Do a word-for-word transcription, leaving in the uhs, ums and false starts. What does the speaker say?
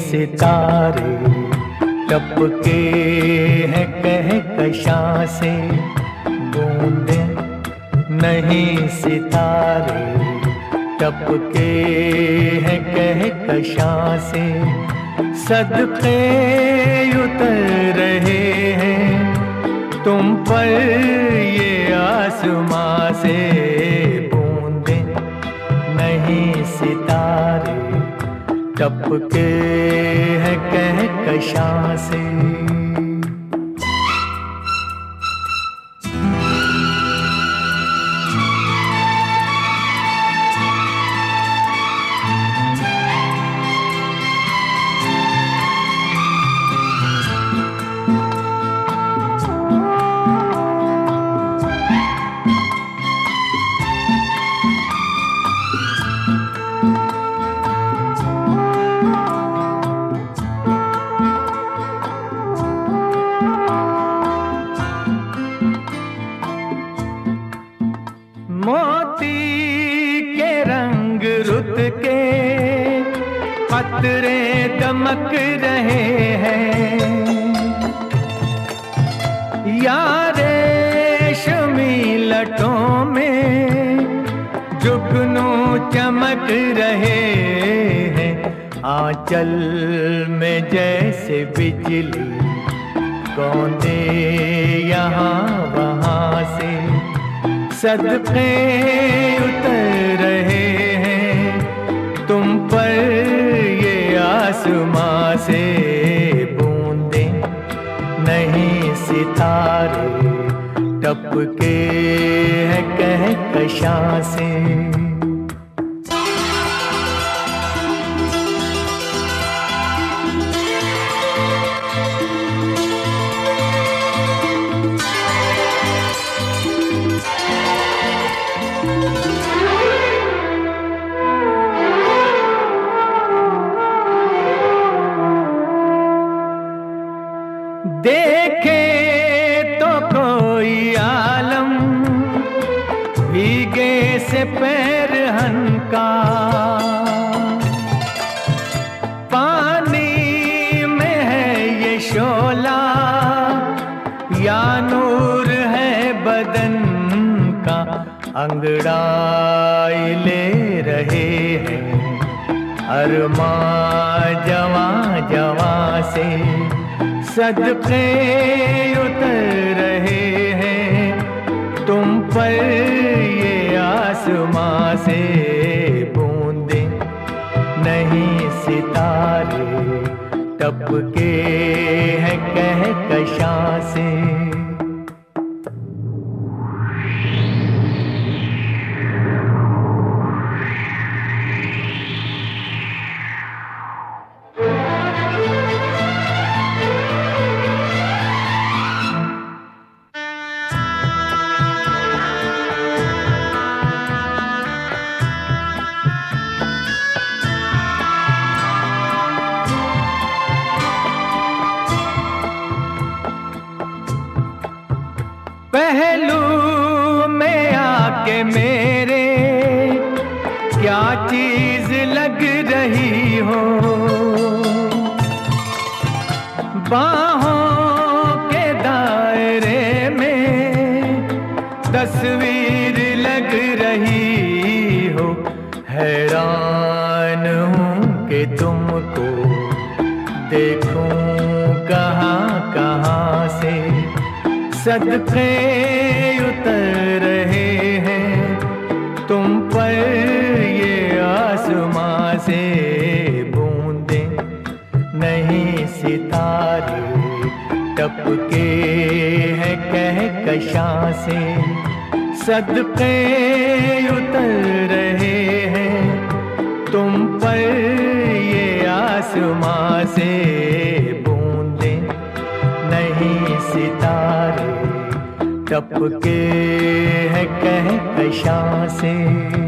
सितारे टपके हैं कहकशां से, बूंदे नहीं सितारे टपके हैं कहकशां से, सदके उतर रहे हैं तुम पर ये आसमां से, बूंदे नहीं सितारे टपके हैं कहकशां से। मोती के रंग रुत के कतरे दमक रहे हैं, यारे रेशमी लटों में जुगनू चमक रहे हैं, आंचल में जैसे बिजली कौंदे यहाँ वहाँ से, सदके उतर रहे हैं तुम पर ये आसमां से, बूंदे नहीं सितारे टपके हैं कहकशां से। देखे तो कोई आलम भीगे से पैर हनका, पानी में है ये शोला या नूर है बदन का, अंगड़ाई ले रहे हैं अरमां जवां जवां से, सदके उतर रहे हैं तुम पर ये आसमां से, बूंदे नहीं सितारे टपके हैं कहकशां से। पहलू में आके मेरे क्या चीज लग रही हो, बाहों के दायरे में तस्वीर लग रही हो, हैरान हूँ कि तुमको देखूं कहाँ कहाँ से, सदके उतर रहे हैं तुम पर ये आसमां से, बूंदे नहीं सितारे टपके हैं कहकशां से, सदके उतर रहे हैं तुम पर ये आसमां से, बूंदे नहीं सितारे टपके हैं कहकशां से।